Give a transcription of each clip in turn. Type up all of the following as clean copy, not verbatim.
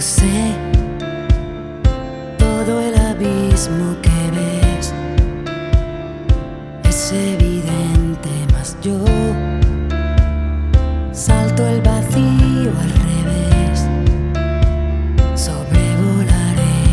sé, todo el abismo que ves es evidente, mas yo salto el vacío al revés, sobrevolaré.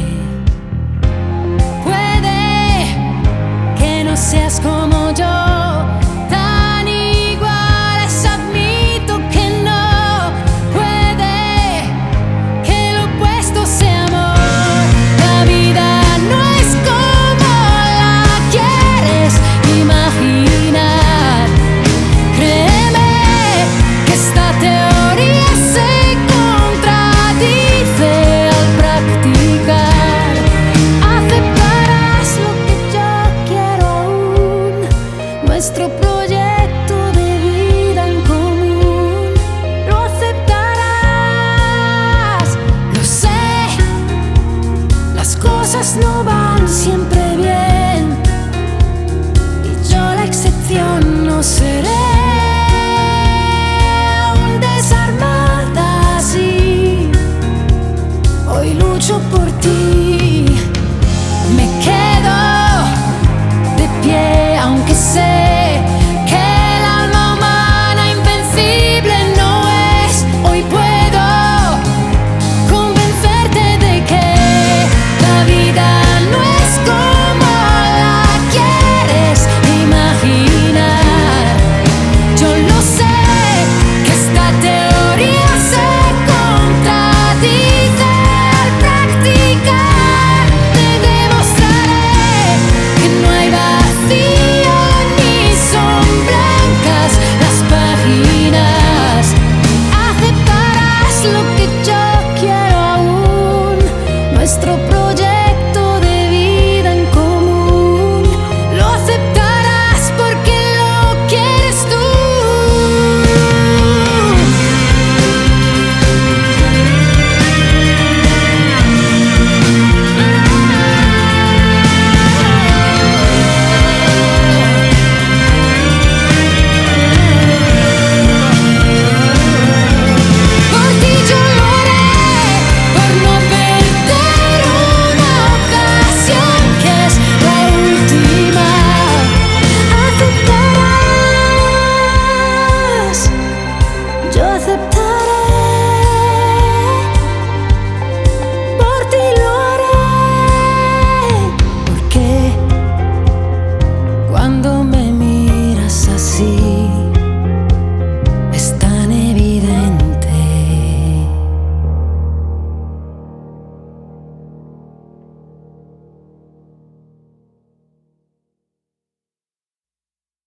Puede que no seas como yo, tan iguales, admito que no. Puede que lo opuesto sea amor. La vida no es como la quieres imaginar. Créeme que esta teoría se contradice al practicar. Aceptarás lo que yo quiero aún, nuestro proyecto de vida en común. Lo aceptarás, lo sé. Las cosas no van siempre bien y yo la excepción no seré. Aún desarmada así, hoy lucho por ti. Me quedo de pie aunque sé